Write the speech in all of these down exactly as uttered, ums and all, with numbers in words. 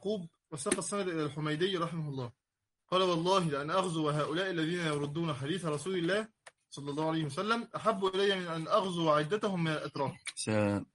يعقوب وساق السند إلى الحميدي رحمه الله قال والله لأن أغزو هؤلاء الذين يردون حديث رسول الله صلى الله عليه وسلم أحب إلي من أن أغزو عدتهم من الأتراك. س...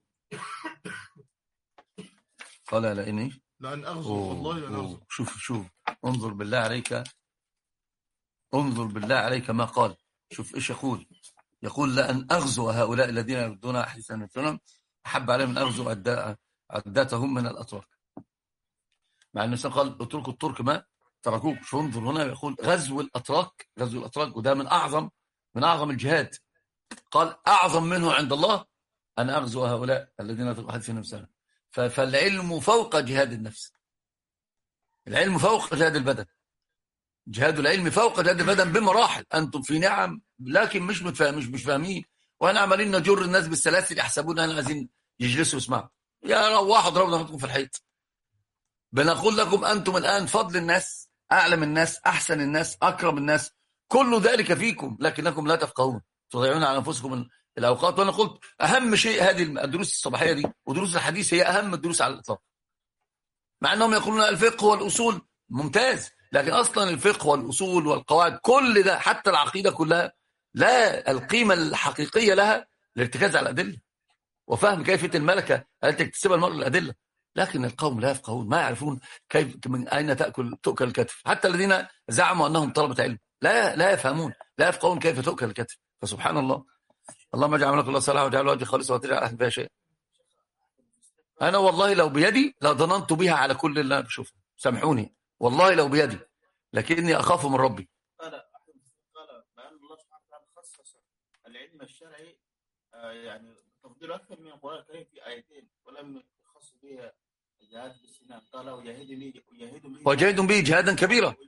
قال لأني لأن أغزو والله لأن أغزو. شوف شوف انظر بالله عليك، انظر بالله عليك ما قال. شوف إيش يقول. يقول لأن أغزو هؤلاء الذين يردون حديث النبي صلى الله عليه وسلم أحب عليهم من أغزو عدتهم من الأتراك. مع أن الإنسان قال اتركوا الترك ما تركوك. شو انظر هنا يقول غزو الأتراك، غزو الأتراك، وده من أعظم من أعظم الجهاد. قال أعظم منه عند الله أن أغزو هؤلاء الذين يردون حديث النبي صلى الله عليه وسلم. فالعلم فوق جهاد النفس، العلم فوق جهاد البدن، جهاد العلم فوق جهاد البدن بمراحل. أنتم في نعم لكن مش متفاهم مش مش فاهمين، وأنا عمالين نجر الناس بالسلاسل يحسبون أن عايزين يجلسوا يسمعوا. يا روحوا ضربنا نحطكم في الحيط. بنقول لكم أنتم الآن فضل الناس، أعلم الناس، أحسن الناس، أكرم الناس، كل ذلك فيكم لكنكم لا تفقهون، تضيعون على أنفسكم الأوقات. وأنا قلت أهم شيء هذه الدروس الصباحية دي ودروس الحديث هي أهم الدروس على الإطلاق. مع أنهم يقولون الفقه والأصول ممتاز، لكن أصلا الفقه والأصول والقواعد كل ده حتى العقيدة كلها لا القيمة الحقيقية لها الارتكاز على الأدلة وفهم كيفية الملكة التي تكتسبها المرء الأدلة. لكن القوم لا يفقهون، ما يعرفون كيف من أين تأكل تؤكل الكتف. حتى الذين زعموا أنهم طلبة علم لا لا يفهمون، لا يفقهون كيف تؤكل الكتف. فسبحان الله. اللهم اجعل لك الله صلاح وجعل وجهك خالصا وتجعل أهل فيها شيء. أنا والله لو بيدي لظننت بها على كل اللي أنا بشوفه، سامحوني والله لو بيدي، لكني أخاف من ربي. قال قال بأن الله سبحانه وتعالى خصص العلم الشرعي يعني تفضيل أكثر من القرآن الكريم في آيتين، ولم يخص بها الجهاد بالسنان. قال وجاهدوا وجاهدوا به جهادا كبيرا.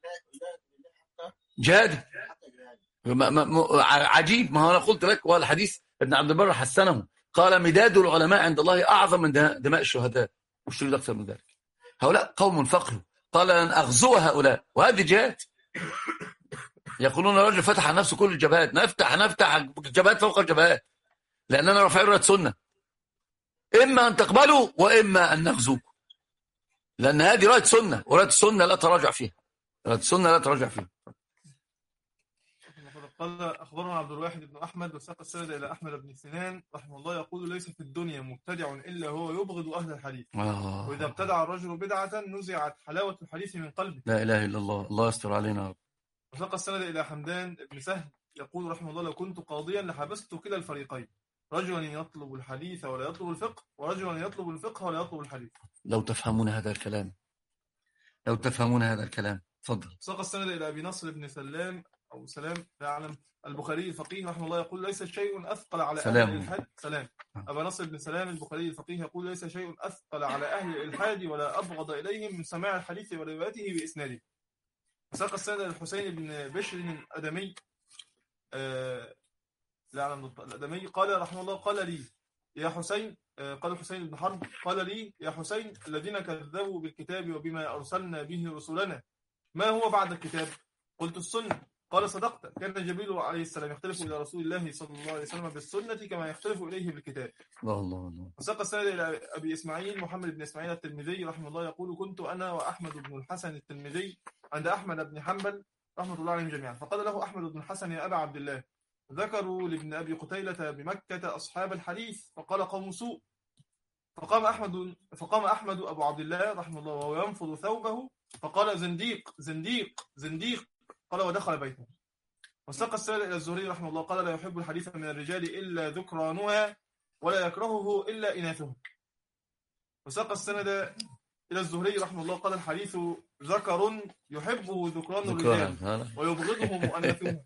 جهاد عجيب. ما هو أنا قلت لك، والحديث ابن عبد البر حسنه، قال مداد العلماء عند الله أعظم من دماء الشهداء، وش يريد أكثر من ذلك؟ هؤلاء قوم فقهوا. قال أن أغزو هؤلاء، وهذه جهاد. يقولون الرجل فتح عن نفسه كل الجبهات، نفتح نفتح الجبهات فوق الجبهات، لأننا رافعين راية سنة، إما أن تقبلوا وإما أن نغزوكم، لأن هذه راية سنة، وراية السنة لا تراجع فيها، راية السنة لا تراجع فيها. قال أخبرنا عبد الواحد بن أحمد وساق السند إلى أحمد بن سنان رحمه الله يقول ليس في الدنيا مبتدع إلا هو يبغض أهل الحديث. آه. وإذا ابتدع الرجل بدعة نزعت حلاوة الحديث من قلبه. لا إله إلا الله. الله يستر علينا. وساق السند إلى حمدان بن سهل يقول رحمه الله لو كنت قاضيا لحبست كلا الفريقين، رجلا يطلب الحديث ولا يطلب الفقه، ورجلا يطلب الفقه ولا يطلب الحديث. لو تفهمون هذا الكلام، لو تفهمون هذا الكلام. تفضل. ساق السند إلى أبي نصر بن سلام أو سلام لا أعلم البخاري الفقيه رحمه الله يقول ليس شيء أثقل على سلام. أهل الإلحاد. سلام. أبا نصر بن سلام البخاري الفقيه يقول ليس شيء أثقل على أهل الإلحاد ولا أبغض إليهم من سماع الحديث وروايته بإسناده. ساق السند الحسين بن بشر الأدمي آه لا أعلم الأدمي قال رحمه الله قال لي يا حسين آه قال حسين بن حرب قال لي يا حسين الذين كذبوا بالكتاب وبما أرسلنا به رسلنا ما هو بعد الكتاب؟ قلت السنة. قال صدقت، كان جبريل عليه السلام يختلف إلى رسول الله صلى الله عليه وسلم بالسنة كما يختلف إليه بالكتاب. الله الله الله. وساق السند إلى أبي إسماعيل محمد بن إسماعيل الترمذي رحمه الله يقول كنت أنا وأحمد بن الحسن الترمذي عند أحمد بن حنبل رحمة الله عليهم جميعا، فقال له أحمد بن الحسن يا أبا عبد الله ذكروا لابن أبي قتيلة بمكة أصحاب الحديث فقال قوم سوء. فقام أحمد فقام أحمد أبو عبد الله رحمه الله وهو ينفض ثوبه فقال زنديق زنديق زنديق، قال ودخل بيته. وساق السند إلى الزهري رحمه الله قال لا يحب الحديث من الرجال إلا ذكرانها ولا يكرهه إلا إناثها. وساق السند إلى الزهري رحمه الله قال الحديث ذكر يحبه ذكران الرجال ويبغضه مؤنثه.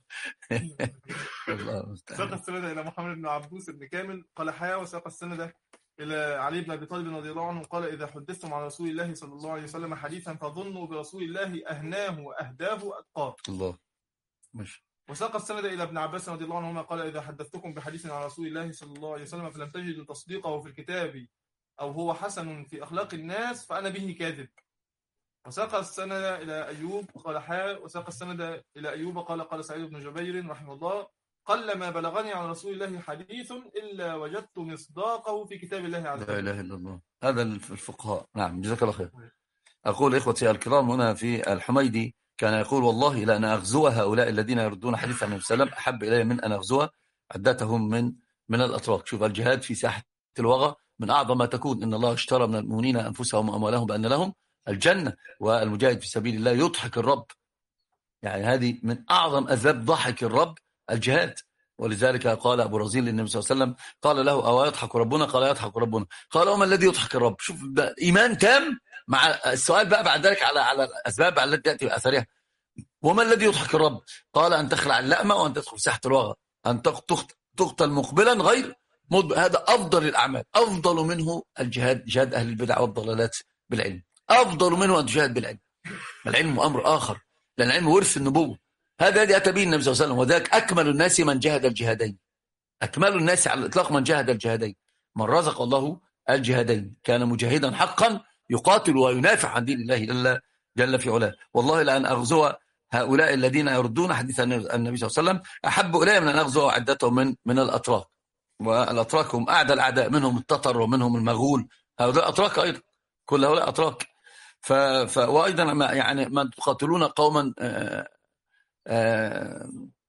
ساق السند إلى محمد بن عبدوس بن كامل قال حيا. وساق السند إلى علي بن أبي طالب رضي الله عنه قال إذا حدثتم عن رسول الله صلى الله عليه وسلم حديثا فظنوا برسول الله أهناه وأهداه أتقاه. الله ماشي. وساق السند إلى ابن عباس رضي الله عنهما قال إذا حدثتكم بحديث عن رسول الله صلى الله عليه وسلم فلم تجدوا تصديقه في الكتاب أو هو حسن في أخلاق الناس فأنا به كاذب. وساق السند إلى أيوب قال حاء. وساق السند إلى أيوب قال قال سعيد بن جبير رحمه الله قل ما بلغني عن رسول الله حديث إلا وجدت مصداقه في كتاب الله عز وجل. لا إله إلا الله. هذا الفقهاء. نعم جزاك الله خير. أقول إخوتي الكرام هنا في الحميدي كان يقول والله لأن أغزو هؤلاء الذين يردون حديث النبي صلى الله عليه وسلم أحب إلي من أن أغزو عدتهم من من الأتراك. شوف الجهاد في ساحة الوغى من أعظم ما تكون. إن الله اشترى من المؤمنين أنفسهم وأموالهم بأن لهم الجنة، والمجاهد في سبيل الله يضحك الرب. يعني هذه من أعظم أسباب ضحك الرب الجهاد. ولذلك قال أبو رزين للنبي صلى الله عليه وسلم قال له أو يضحك ربنا؟ قال يضحك ربنا. قال وما الذي يضحك الرب؟ شوف إيمان تام مع السؤال بقى بعد ذلك على على الأسباب التي تأتي بأثرها. وما الذي يضحك الرب؟ قال أن تخلع اللأمة وأن تدخل ساحة الوغى، أن تقتل مقبلا غير مدبر. هذا أفضل الأعمال، أفضل منه الجهاد، جهاد أهل البدع والضلالات بالعلم، أفضل منه أن تجاهد بالعلم. العلم أمر آخر، لأن العلم ورث النبوة. هذا الذي أتى به النبي صلى الله عليه وسلم. وذلك أكمل الناس من جهد الجهادين، أكمل الناس على الإطلاق من جهد الجهادين. من رزق الله الجهادين كان مجاهدا حقا يقاتل وينافع عن دين الله جل, جل في علاه. والله لأن أغزو هؤلاء الذين يردون حديث النبي صلى الله عليه وسلم أحب إلي من أن أغزو عدتهم من من الأتراك. والأتراك هم أعدى الأعداء، منهم التتر ومنهم المغول، هؤلاء أتراك أيضا، كل هؤلاء أتراك. ف... ف... وأيضا ما يعني من تقاتلون قوما آآ آآ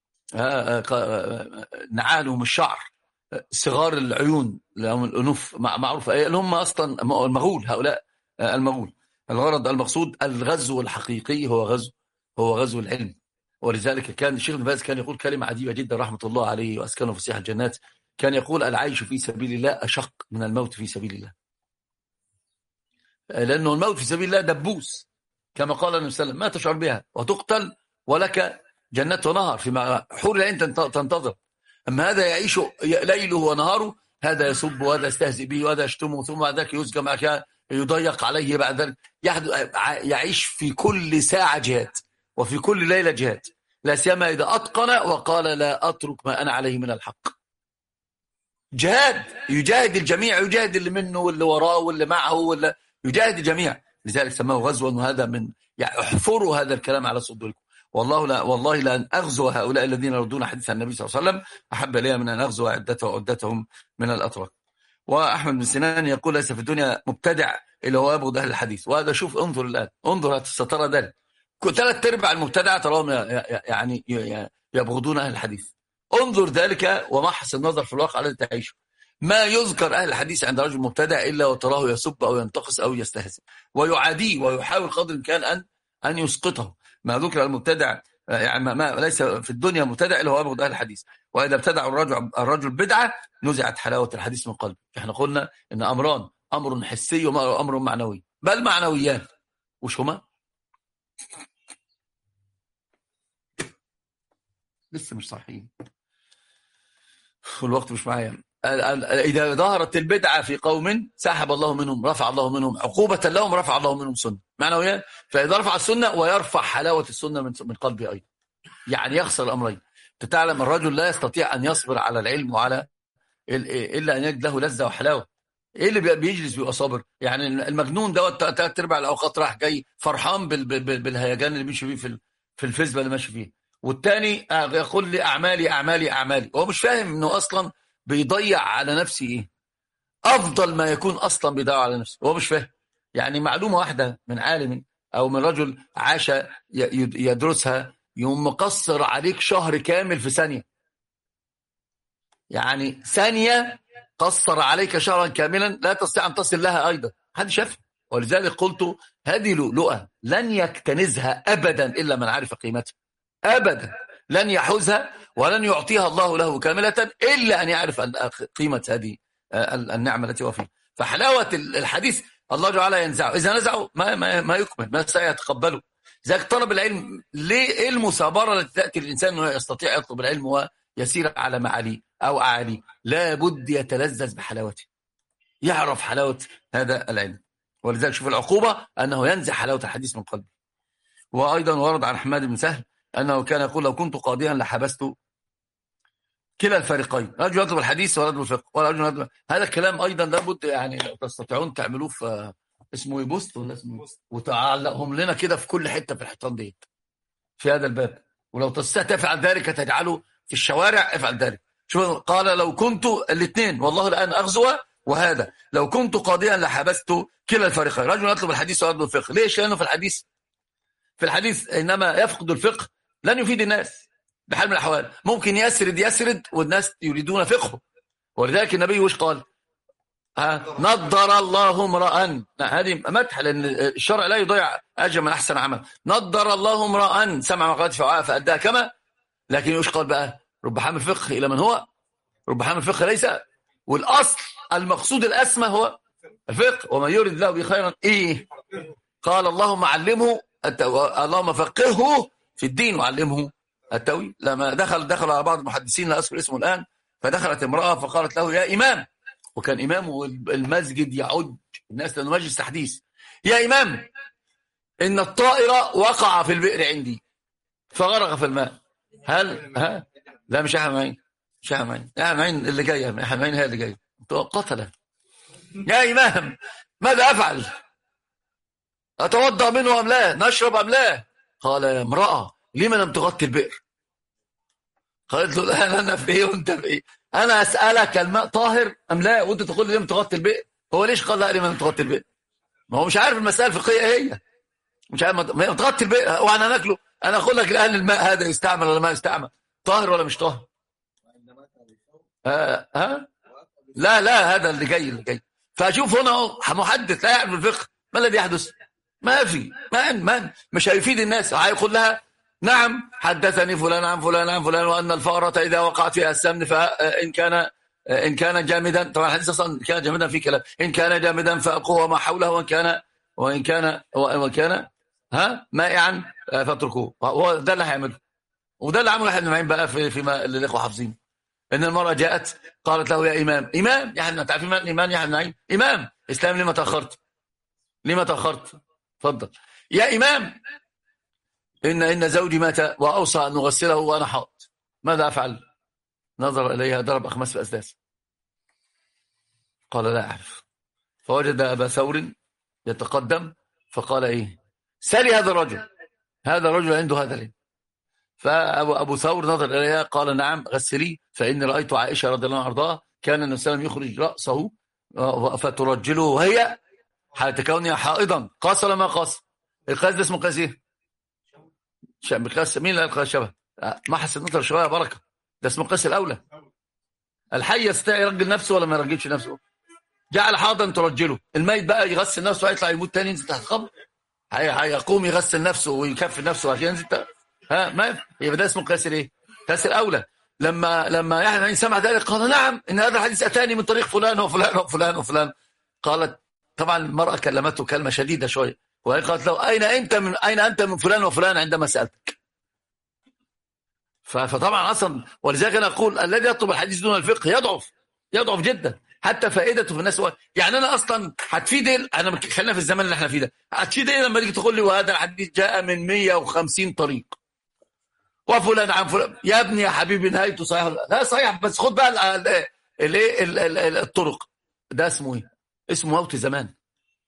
آآ نعالهم الشعر، صغار العيون، لهم الأنوف معروف اللي هم أصلا المغول. هؤلاء المغول. الغرض المقصود الغزو الحقيقي هو غزو هو غزو العلم. ولذلك كان الشيخ ابن باز كان يقول كلمة عجيبة جدا رحمة الله عليه وأسكنه في فسيح الجنات. كان يقول العيش في سبيل الله أشق من الموت في سبيل الله، لأنه الموت في سبيل الله دبوس كما قال النبي صلى الله عليه وسلم ما تشعر بها، وتقتل ولك جنات ونهر فيما حور العين تنتظر. أما هذا يعيش ليله ونهاره، هذا يسب وهذا يستهزئ به وهذا يشتمه، ثم بعد ذلك يسجى معك يضيق عليه، بعد ذلك يعيش في كل ساعة جهاد وفي كل ليلة جهاد، لا سيما إذا أتقن وقال لا أترك ما أنا عليه من الحق. جهاد يجاهد الجميع، يجاهد اللي منه واللي وراه واللي معه واللي يجاهد الجميع. لذلك سماه غزوا، وهذا من يعني احفروا هذا الكلام على صدوركم. والله لا والله لأن أغزو هؤلاء الذين يردون حديث النبي صلى الله عليه وسلم أحب إلي من أن أغزو عدته وعدتهم من الأتراك. وأحمد بن سنان يقول ليس في الدنيا مبتدع إلا هو يبغض أهل الحديث. وهذا شوف انظر الآن، انظر سترى ذلك. ثلاث أرباع المبتدع تراهم يعني يبغضون أهل الحديث. انظر ذلك ومحص النظر في الواقع الذي تعيشه. ما يذكر أهل الحديث عند رجل مبتدع إلا وتراه يسب أو ينتقص أو يستهزئ ويعاديه ويحاول قدر الإمكان أن أن يسقطه. ما ذكر المبتدع يعني ما ليس في الدنيا مبتدع إلا هو يبغض أهل الحديث. وإذا ابتدع الرجل الرجل بدعة نزعت حلاوة الحديث من قلبه. احنا قلنا إن أمران، أمر حسي وأمر معنوي، بل معنويان. وش هما؟ لسه مش صحيحين والوقت مش معايا. إذا ظهرت البدعة في قوم سحب الله منهم، رفع الله منهم عقوبة لهم، رفع الله منهم سنة معنويا. فإذا رفع السنة ويرفع حلاوة السنة من قلبه أيضا، يعني يخسر الأمرين. تتعلم الرجل لا يستطيع أن يصبر على العلم وعلى إلا أن يجد له لذة وحلاوة. إيه اللي بيجلس بيبقى صابر؟ يعني المجنون دوت ثلاث أرباع الأوقات راح جاي فرحان بالهيجان اللي بيمشي فيه في في الفيسبا اللي ماشي فيه، والتاني يقول لي أعمالي أعمالي أعمالي. هو مش فاهم إنه أصلا بيضيع على نفسه إيه أفضل ما يكون أصلا بيضيع على نفسه. هو مش فاهم. يعني معلومة واحدة من عالم أو من رجل عاش يدرسها يوم مقصر عليك شهر كامل في ثانية. يعني ثانية قصر عليك شهرا كاملا لا تستطيع أن تصل لها أيضا. حد شاف؟ ولذلك قلت هذه لؤلؤة لن يكتنزها أبدا إلا من عرف قيمتها. أبدا لن يحوزها ولن يعطيها الله له كاملة إلا أن يعرف قيمة هذه النعمة التي هو فيها. فحلاوة الحديث الله تعالى ينزعه، إذا نزعه ما, ما, ما يكمل، ما سيتقبله. ذلك طلب العلم ليه المثابرة التي تأتي الإنسان أنه يستطيع يطلب العلم ويسير على معالي أو أعالي، لا بد يتلذذ بحلاوته، يعرف حلاوة هذا العلم. ولذلك شوف العقوبة أنه ينزع حلاوة الحديث من قلبه. وأيضا ورد عن حماد بن سهل أنه كان يقول لو كنت قاضيا لحبست كلا الفريقين، رجل يطلب الحديث ورجل الفقه ورجل يطلب. هذا الكلام أيضا لابد يعني لو تستطيعون تعملوه في اسمه يبوست ولا اسمه وتعلقهم لنا كده في كل حتة في الحيطان دي في هذا الباب. ولو تستطيع تفعل ذلك تجعله في الشوارع افعل ذلك. شوف قال لو كنت الاثنين والله الآن أغزوة وهذا لو كنت قاضيا لحبست كلا الفريقين. رجل يطلب الحديث ويطلب الفقه. ليش؟ لأنه في الحديث في الحديث إنما يفقد الفقه لن يفيد الناس بحال من الأحوال. ممكن يسرد يسرد والناس يريدون فقهه. ولذلك النبي وش قال؟ ها نضر الله امرأ. هذه مدح، لأن الشرع لا يضيع أجر من أحسن عمل. نضر الله امرأ سمع مقالات فوعاء فأداها كما. لكن وش قال بقى؟ رب حامل فقه إلى من هو رب حامل فقه ليس. والأصل المقصود الأسمى هو الفقه. وما يريد الله بخيرا إيه؟ قال اللهم علمه التو... اللهم فقهه في الدين وعلمه التوي. لما دخل دخل على بعض المحدثين لا أذكر اسمه الآن، فدخلت امرأة فقالت له يا إمام، وكان إمامه المسجد يعج الناس لأنه مجلس تحديث، يا إمام إن الطائر وقع في البئر عندي فغرق في الماء، هل ها لا مش أحمد معين مش أحمد معين أحمد معين اللي جاية أحمد معين هي اللي جاية قتله. يا إمام ماذا أفعل؟ أتوضأ منه أم لا؟ نشرب أم لا؟ قال يا امرأة لما لم تغطي البئر؟ قالت له الآن أنا في إيه وأنت في إيه؟ أنا أسألك الماء طاهر أم لا وأنت تقول لي لم تغطي البئر. هو ليش قال لا لما لم تغطي البئر؟ ما هو مش عارف المسألة الفقهية هي مش عارف ما تغطي البئر وأنا ناكله. أنا أقول لك الآن الماء هذا يستعمل ولا ما يستعمل؟ طاهر ولا مش طاهر؟ ها ها لا لا هذا اللي جاي اللي جاي. فأشوف هنا محدث لا يعرف الفقه ما الذي يحدث؟ ما في ما ما مش هيفيد الناس. هيقول لها نعم حدثني فلان عن فلان عن فلان وأن الفأرة إذا وقعت فيها السمن فإن كان إن كان جامدا، طبعا الحديث أصلا كان جامدا في كلام، إن كان جامدا فألقوه ما حوله وإن كان وإن كان وإن كان ها مائعا فاتركوه. هو ده اللي هيعمله، وده اللي عمله احنا معين بقى في فيما اللي الإخوة حافظين. إن المرأة جاءت قالت له يا إمام إمام يعني تعرفين من الإيمان يا نعيم إمام إسلام لما تأخرت لما تأخرت اتفضل يا إمام إن إن زوجي مات وأوصى أن نغسله وأنا حاض ماذا أفعل؟ نظر إليها ضرب أخماس في أسداس قال لا أعرف. فوجد أبا ثور يتقدم فقال إيه سالي هذا الرجل هذا الرجل عنده هذا ليه. فأبو أبو ثور نظر إليها قال نعم غسلي فإني رأيت عائشة رضي الله عنها أرضاها كان النبي صلى الله عليه وسلم يخرج رأسه فترجله وهي حالة كونها حائضا. قاس ولا ما قاس؟ القاس ده اسمه قاس ايه؟ قاس مين اللي قال شبه؟ ما حسن نظر شويه بركه ده اسمه قاس الاولى. الحي يستطيع يرجل نفسه ولا ما يرجلش نفسه؟ جعل حاضا ترجله. الميت بقى يغسل نفسه ويطلع يموت تاني ينزل تحت القبر هيقوم يغسل نفسه ويكفي نفسه عشان ينزل تحت. ها ما يبقى ده اسمه قاس الايه؟ قاس الاولى. لما لما يعني سمع ذلك قال نعم ان هذا الحديث اتاني من طريق فلان وفلان وفلان وفلان. قالت طبعا المرأة كلمته كلمة شديدة شوية وهي قالت له أين أنت من أين أنت من فلان وفلان عندما سألتك. فطبعا أصلا ولذلك أنا أقول الذي يطلب الحديث دون الفقه يضعف يضعف جدا حتى فائدته في الناس. يعني أنا أصلا هتفيد أنا خلينا في الزمان اللي احنا فيه ده هتفيد إيه لما تيجي تقول لي وهذا الحديث جاء من مية وخمسين طريق وفلان عن فلان. يا ابني يا حبيبي نهايته صحيح لا صحيح بس خد بقى الايه الطرق ده اسمه ايه؟ اسمه موت زمان.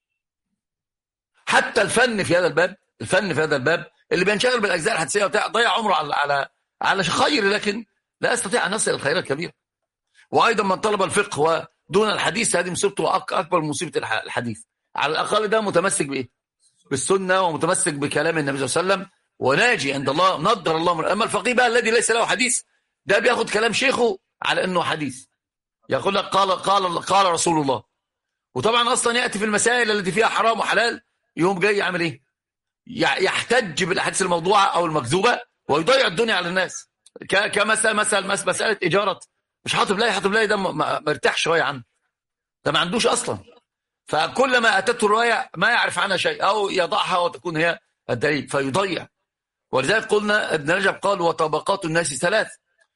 حتى الفن في هذا الباب الفن في هذا الباب اللي بينشغل بالاجزاء الحديثيه وبتاع ضيع عمره على على على خير لكن لا يستطيع ان يصل الخير الكبير. وايضا من طلب الفقه ودون الحديث هذه مصيبته اكبر من مصيبه الحديث. على الاقل ده متمسك بايه؟ بالسنه ومتمسك بكلام النبي صلى الله عليه وسلم وناجي عند الله نضر الله من. اما الفقيه بقى الذي ليس له حديث ده بياخد كلام شيخه على انه حديث يقول لك قال قال قال رسول الله. وطبعا اصلا ياتي في المسائل التي فيها حرام وحلال يوم جاي يعمل ايه؟ يحتج بالاحاديث الموضوعه او المكذوبه ويضيع الدنيا على الناس. كمثلا مثلا مساله اجاره مش حاطب لاي حاطب لاي ده مرتاح شويه عنه ده ما عندوش اصلا. فكلما اتته الروايه ما يعرف عنها شيء او يضعها وتكون هي الدليل فيضيع. ولذلك قلنا ابن رجب قال وطبقات الناس ثلاث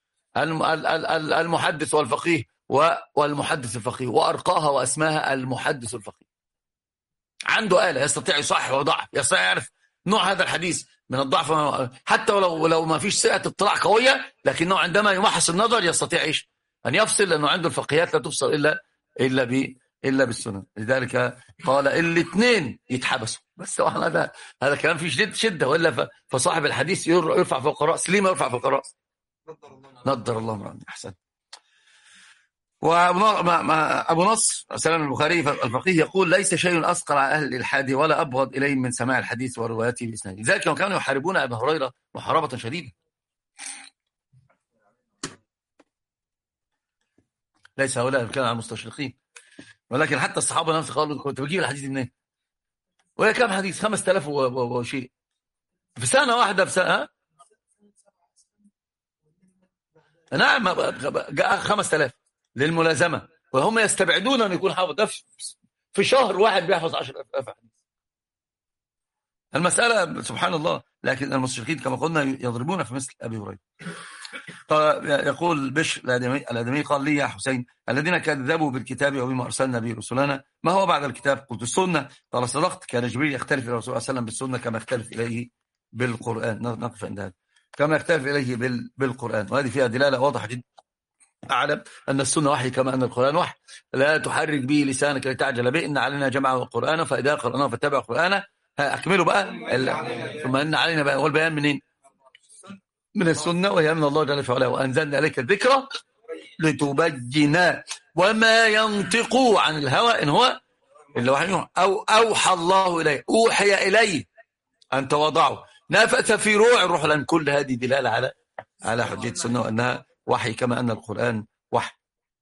المحدث والفقيه والمحدث الفقيه وارقاها واسماها المحدث الفقيه. عنده آلة يستطيع يصحح ويضعف يستطيع يعرف نوع هذا الحديث من الضعف حتى ولو لو ما فيش سعة اطلاع قوية لكنه عندما يمحص النظر يستطيع ايش ان يفصل لانه عنده الفقهيات لا تفصل الا الا ب الا بالسنن. لذلك قال الاثنين يتحبسوا بس طبعا هذا هذا كلام فيه شدة شده والا فصاحب الحديث يرفع فوق الراس. ليه ما يرفع فوق الراس؟ نضر الله امرأ. احسن. وأبو نصر سلام البخاري الفقيه يقول ليس شيء أثقل على أهل الإلحاد ولا أبغض إليهم من سماع الحديث ورواياته بإسناده. لذلك كانوا يحاربون أبا هريرة محاربة شديدة. ليس هؤلاء كانوا على المستشرقين، ولكن حتى الصحابة نفسهم قالوا كنت بجيب الحديث منين؟ وهي كم حديث؟ خمسة آلاف وشيء في سنة واحدة في سنة. نعم جاء خمسة آلاف للملازمة، وهم يستبعدون أن يكون حافظ. في شهر واحد بيحفظ عشر ألاف حديث. المسألة سبحان الله. لكن المستشرقين كما قلنا يضربون في مثل أبي هريرة. يقول بشر الآدمي قال لي يا حسين الذين كذبوا بالكتاب وبما أرسلنا به رسلنا ما هو بعد الكتاب؟ قلت السنة. قال صدقت. كان جبريل يختلف إلى الرسول صلى الله عليه وسلم بالسنة كما يختلف إليه بالقرآن. نقف عند هذا. كما يختلف إليه بالقرآن، وهذه فيها دلالة واضحة جدا. أعلم أن السنة وحي كما أن القرآن وحي. لا تحرك به لسانك لتعجل به إن علينا جمعه القرآن فإذا قرأناه فاتبع القرآن. أكملوا بقى. ثم إن علينا بقى والبيان منين؟ من السنة، وهي من الله جل وعلا وأنزلنا عليك الذكرى لتبين وما ينطق عن الهوى إن هو إلا وحي أو أوحى الله إليه أوحي إليه أن تواضعوا نفث في روع الروح. لأن كل هذه دلالة على على حجية السنة وأنها وحي كما أن القرآن وحي.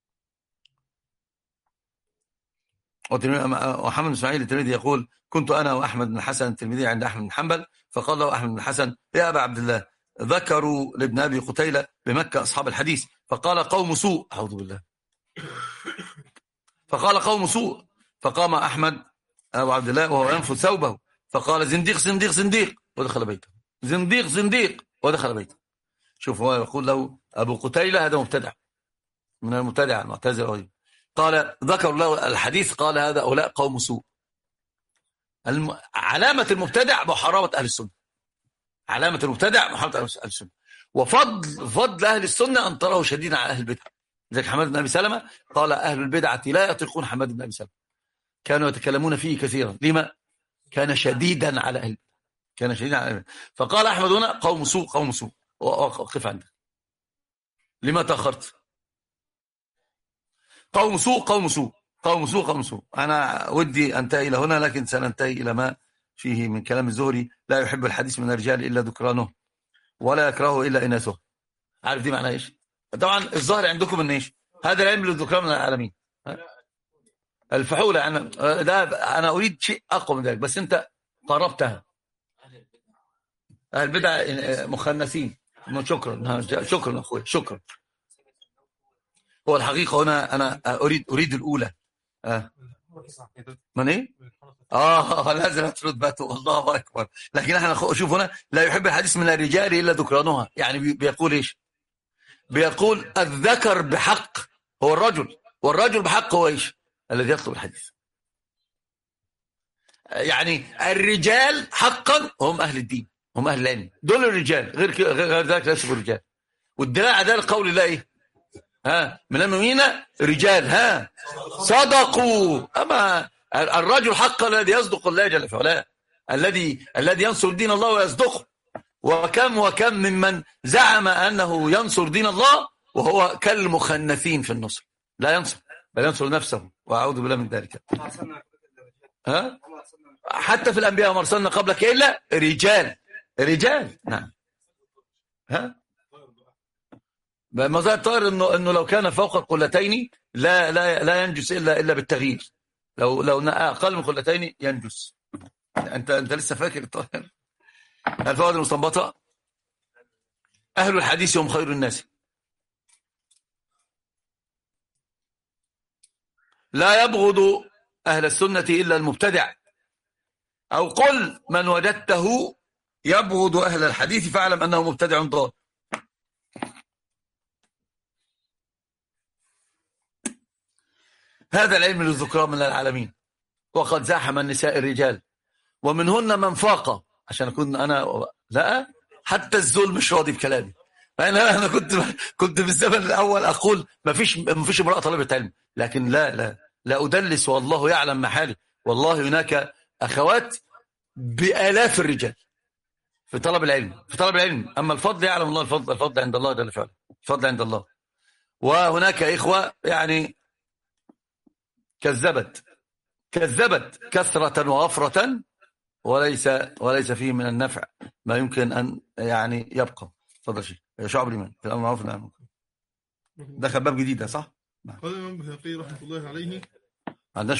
ومحمد بن اسماعيل الترمذي يقول كنت أنا وأحمد بن الحسن الترمذي عند أحمد بن حنبل فقال له أحمد بن الحسن يا أبا عبد الله ذكروا لابن أبي قتيلة بمكة أصحاب الحديث فقال قوم سوء. أعوذ بالله. فقال قوم سوء. فقام أحمد أبو عبد الله وهو ينفذ ثوبه فقال زنديق زنديق زنديق ودخل بيته. زنديق زنديق ودخل بيته. شوف هو يقول له أبو قتيلة هذا مبتدع من المبتدع المعتزلة. قال ذكر له الحديث قال هذا أولاء قوم سوء. الم... علامة المبتدع محاربة أهل السنة. علامة المبتدع محاربة أهل السنة. وفضل فضل أهل السنة أن تراه شديدا على أهل البدع. لذلك حماد بن أبي سلمة قال أهل البدعة لا يطيقون حماد بن أبي سلمة. كانوا يتكلمون فيه كثيرا. لما؟ كان شديدا على أهل كان شديدا على أهل. فقال أحمد هنا قوم سوء قوم سوء. وقف عندك. لما تأخرت؟ قوم سوء قوم سوء قوم سوء قوم سوء. أنا ودي أنتهي إلى هنا لكن سننتهي إلى ما فيه من كلام الزهري لا يحب الحديث من الرجال إلا ذكرانه ولا يكرهه إلا إناثه. عارف دي معناها إيش؟ طبعا الظاهر عندكم إن إيش؟ هذا العلم للذكران من العالمين. الفحولة أنا ده أنا أريد شيء أقوى من ذلك بس أنت قربتها. أهل البدع مخنثين. شكرا شكرا أخوي شكرا. هو الحقيقة هنا أنا أريد أريد الأولى. آه. من إيه؟ آه لازم رتبته. الله أكبر. لكن احنا شوف هنا لا يحب الحديث من الرجال إلا ذكرانها. يعني بيقول إيش؟ بيقول الذكر بحق هو الرجل والرجل بحق هو إيش؟ الذي يطلب الحديث. يعني الرجال حقا هم أهل الدين هم أهل العلم دول الرجال غير غير ذلك ليسوا الرجال. والدلاء على ذلك قول الله إيه؟ ها من المؤمنين رجال ها صدقوا. أما الرجل حقا الذي يصدق الله جل وعلا الذي الذي ينصر دين الله ويصدقه. وكم وكم ممن زعم أنه ينصر دين الله وهو كالمخنثين في النصر لا ينصر بل ينصر نفسه وأعوذ بالله من ذلك. ها حتى في الأنبياء وما أرسلنا قبلك إلا رجال رجال. نعم. ها مظاهر الطائر انه انه لو كان فوق القلتين لا لا لا ينجس الا الا بالتغيير. لو لو اقل من قلتين ينجس. انت انت لسه فاكر الطائر. الفوائد المستنبطه اهل الحديث هم خير الناس. لا يبغض اهل السنه الا المبتدع او قل من وجدته يبغض اهل الحديث فاعلم انه مبتدع ضال. هذا العلم للذكران من العالمين وقد زاحم النساء الرجال ومنهن من فاق. عشان أكون أنا لا حتى الزول مش راضي بكلامي. أنا أنا كنت كنت في الزمن الأول أقول ما فيش ما فيش امرأة طالبة علم لكن لا لا لا أدلس والله يعلم محالي. والله هناك أخوات بآلاف الرجال في طلب العلم في طلب العلم. أما الفضل يعلم الله الفضل الفضل عند الله جل وعلا. الفضل عند الله. وهناك إخوة يعني كذبت كذبت كثرة وغفرة، وليس وليس فيه من النفع ما يمكن أن يعني يبقى. تفضل شيخ. شعب الإيمان في الأمر معروف والنهي عن المنكر. دخل باب جديد ده صح؟ قال الإمام البيهقي رحمة الله عليه عندنا